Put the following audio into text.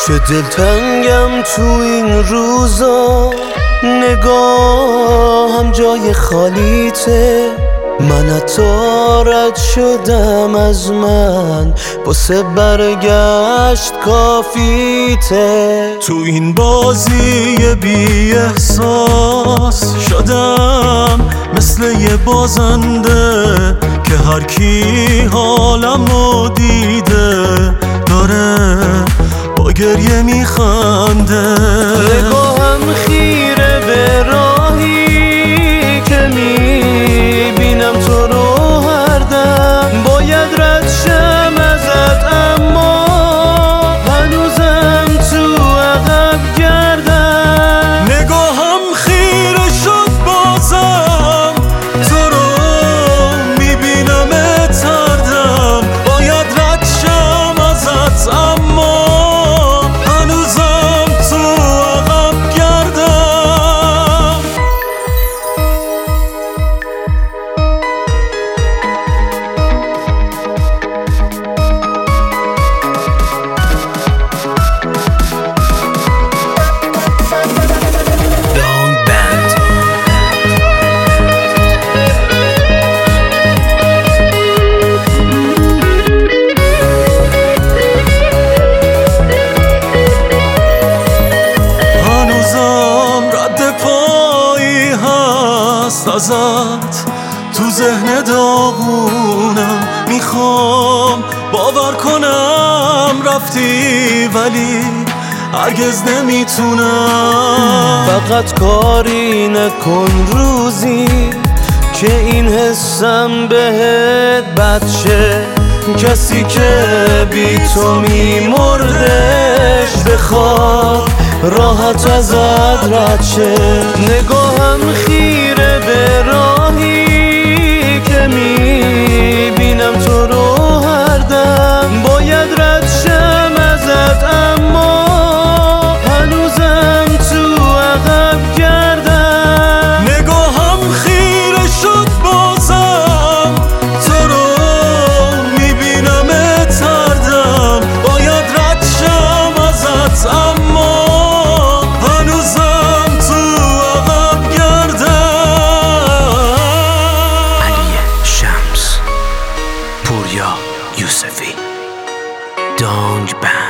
چه دلتنگم تو این روزا، نگاهم جای خالیته. من حتی رد شدم از من، واسه برگشت کافیته. تو این بازی بی احساس شدم مثل یه بازنده که هر کی حالمو دیده داره با گریه میخنده. نگاهم خیره به راهی که میبینم تو رو هر دم. باید رد شم ازت اما هنوزم تو عقب گردم. نگاهم خیره شد بازم تو رو میبینمت هر دم. باید رد شم ازت اما هنوزم تو عقب گردم. ازت تو ذهن داغونم، میخوام باور کنم رفتی ولی هرگز نمیتونم. فقط کاری نکن روزی که این حسم بهت بد شه. کسی که بی تو میمردش بخواد راحت ازت رد شه. نگاهم خیره به راهی که میبینم تو رو هر دم. باید رد شم ازت اما هنوزم تو عقب گردم. نگاهم خیره شد بازم تو رو میبینمت هر دم. باید رد شم ازت اما هنوزم تو عقب گردم. علی شمس، پوریا یوسفی، دانگ بند.